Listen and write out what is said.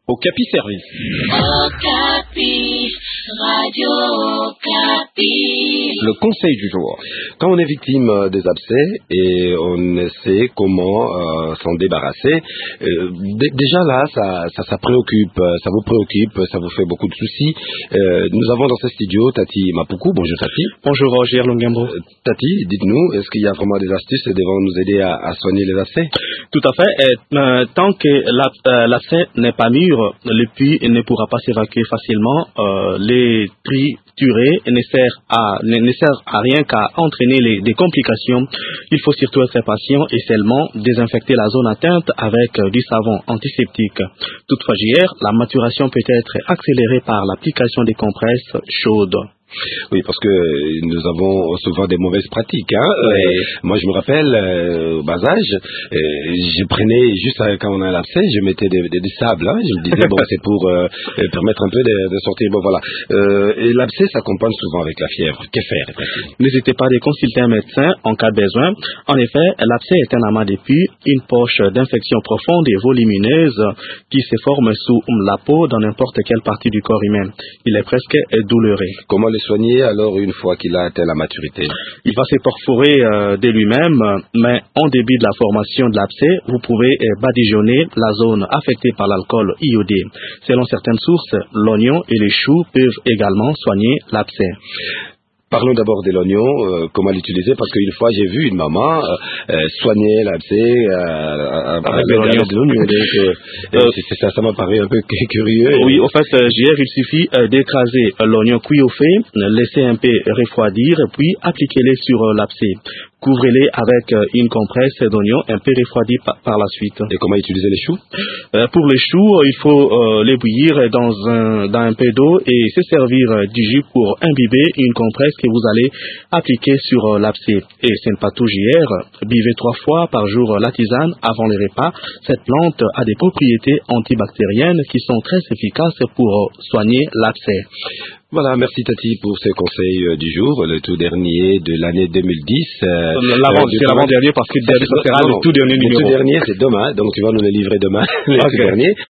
Okapi Service. Okapi, Radio Okapi. Le conseil du jour. Quand on est victime des abcès et on sait comment s'en débarrasser, déjà là, ça préoccupe, ça vous préoccupe, ça vous fait beaucoup de soucis. Nous avons dans ce studio Tati Mapuku. Bonjour Tati. Bonjour Roger Longambo. Tati, dites-nous, est-ce qu'il y a vraiment des astuces qui vont nous aider à soigner les abcès? Tout à fait. Tant que l'abcès n'est pas mûr, le puits ne pourra pas s'évacuer facilement. Les triturer ne sert à rien qu'à entraîner des complications. Il faut surtout être patient et seulement désinfecter la zone atteinte avec du savon antiseptique. Toutefois, la maturation peut être accélérée par l'application des compresses chaudes. Oui, parce que nous avons souvent des mauvaises pratiques. Moi, je me rappelle, au bas âge, je prenais juste quand on a l'abcès, je mettais des sables. Je me disais, bon, c'est pour permettre un peu de sortir. Bon, voilà. Et l'abcès s'accompagne souvent avec la fièvre. Que faire? N'hésitez pas à consulter un médecin en cas de besoin. En effet, l'abcès est un amas de puits, une poche d'infection profonde et volumineuse qui se forme sous la peau dans n'importe quelle partie du corps humain. Il est presque douloureux. Comment le soigner alors une fois qu'il a atteint la maturité? Il va se perforer de lui-même, mais en début de la formation de l'abcès, vous pouvez badigeonner la zone affectée par l'alcool iodé. Selon certaines sources, l'oignon et les choux peuvent également soigner l'abcès. Parlons d'abord de l'oignon, comment l'utiliser, parce qu'une fois j'ai vu une maman soigner l'abcès avec de l'oignon. Ça m'a paru un peu curieux. Oui, au fait, il suffit d'écraser l'oignon cuit au fait, laisser un peu refroidir, puis appliquez-les sur l'abcès. Couvrez-les avec une compresse d'oignon un peu refroidie par la suite. Et comment utiliser les choux? Pour les choux, il faut les bouillir dans un peu d'eau et se servir du jus pour imbiber une compresse que vous allez appliquer sur l'abcès. Et ce n'est pas tout buvez 3 fois par jour la tisane avant les repas. Cette plante a des propriétés antibactériennes qui sont très efficaces pour soigner l'abcès. Voilà, merci Tati pour ce conseil du jour, le tout dernier de l'année 2010. C'est l'avant-dernier parce que ce sera le tout dernier numéro. Le tout dernier, c'est demain, donc tu vas nous le livrer demain, le tout dernier.